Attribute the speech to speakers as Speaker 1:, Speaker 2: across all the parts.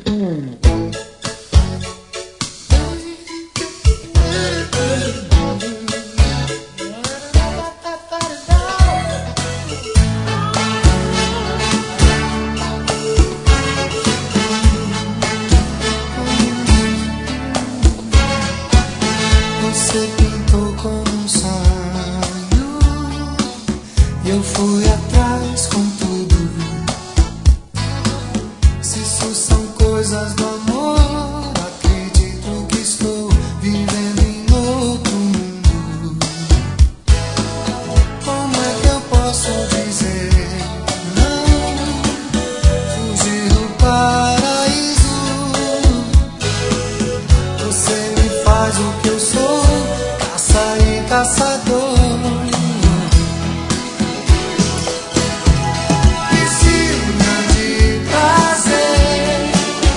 Speaker 1: Você pintou como um sonho e eu fui atrás com tudo. Se isso são coisas do amor, acredito que estou vivendo em outro mundo. Como é que eu posso dizer não? Fugir do paraíso. Você me faz o que eu sou, caça e caçador. E se o grande prazer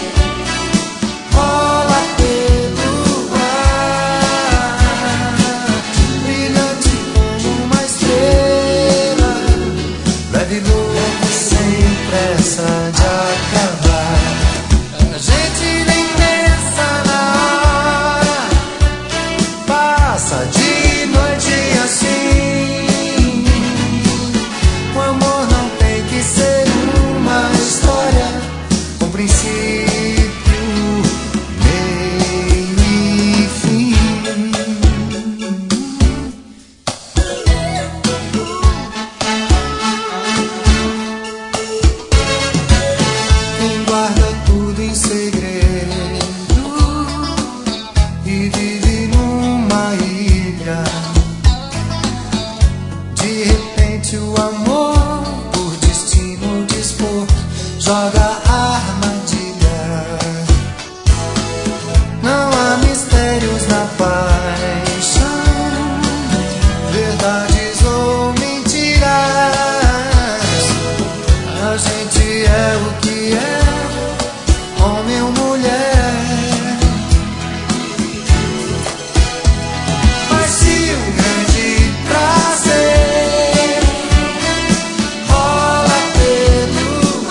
Speaker 1: rola pelo ar, brilhante como uma estrela, leve louco sem pressa de acabar. A gente nem pensa na hora, passa de noite assim. O amor não tem que ser uma história com princípio, meio e fim. Quem guarda tudo em segredo e vive numa ilha, de repente o amor, por destino dispor, joga a armadilha. Não há mistérios na paixão, verdades ou mentiras. A gente é o que é, homem ou mulher. Mas se o grande prazer rola pelo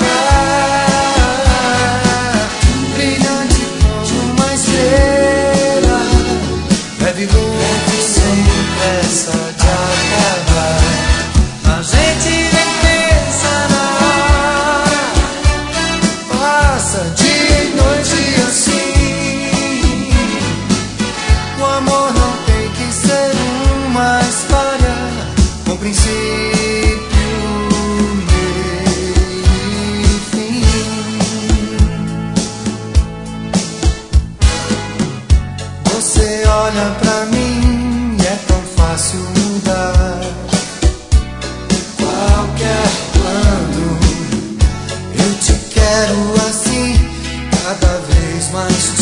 Speaker 1: ar, brilhante como uma estrela, leve louco sem pressa de acabar. A gente nem pensa na hora, passa de noite assim. O amor não tem que ser uma história com princípio, meio e fim. Você olha pra mim e é tão fácil mudar qualquer plano. Eu te quero assim, cada vez mais.